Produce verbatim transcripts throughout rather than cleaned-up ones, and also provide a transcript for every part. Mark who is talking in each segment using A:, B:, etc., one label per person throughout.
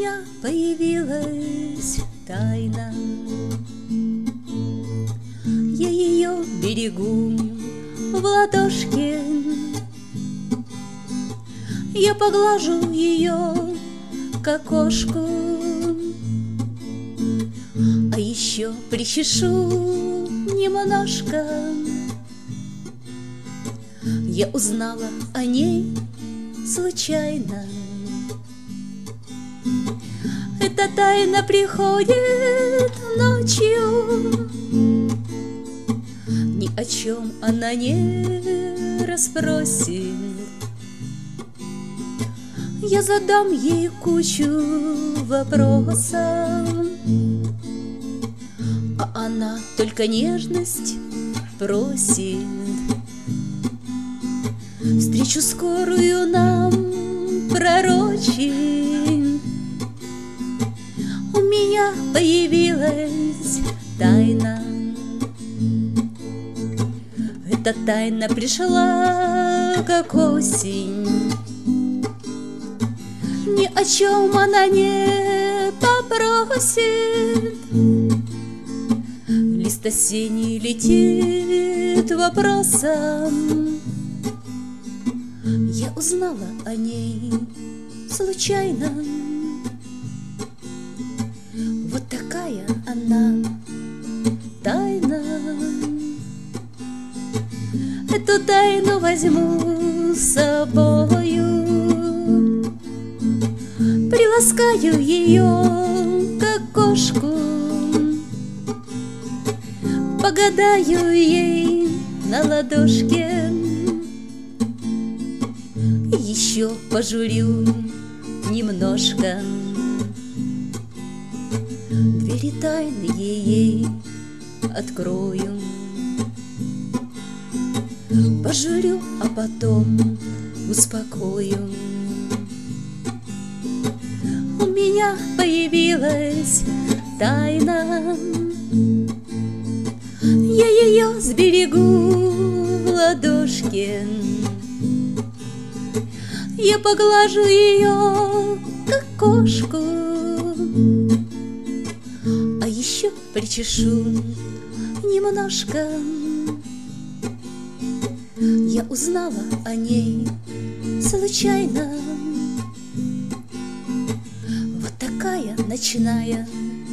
A: меня появилась тайна, я ее берегу в ладошке, я поглажу ее, как кошку, а еще причешу немножко. Я узнала о ней случайно. Эта тайна приходит ночью, ни о чем она не расспросит. Я задам ей кучу вопросов, а она только нежность просит. Встречу скорую нам пророчит. У меня появилась тайна. Эта тайна пришла, как осень. Ни о чем она не попросит. Лист осенний летит вопросом. Я узнала о ней случайно. Вот такая она тайна. Эту тайну возьму с собою, приласкаю ее, как кошку, погадаю ей на ладошке, еще пожурю немножко. Двери тайны ей открою, пожурю, а потом успокою. У меня появилась тайна, я ее сберегу в ладошке, я поглажу ее, как кошку, а еще причешу немножко. Я узнала о ней случайно. Вот такая ночная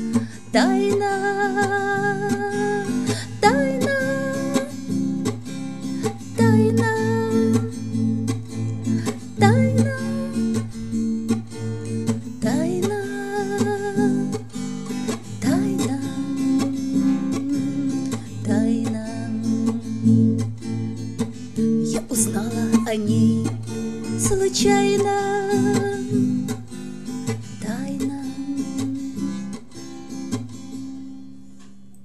A: тайна. Тайна, тайна, тайна, тайна, тайна, тайна. Я узнала о ней случайно.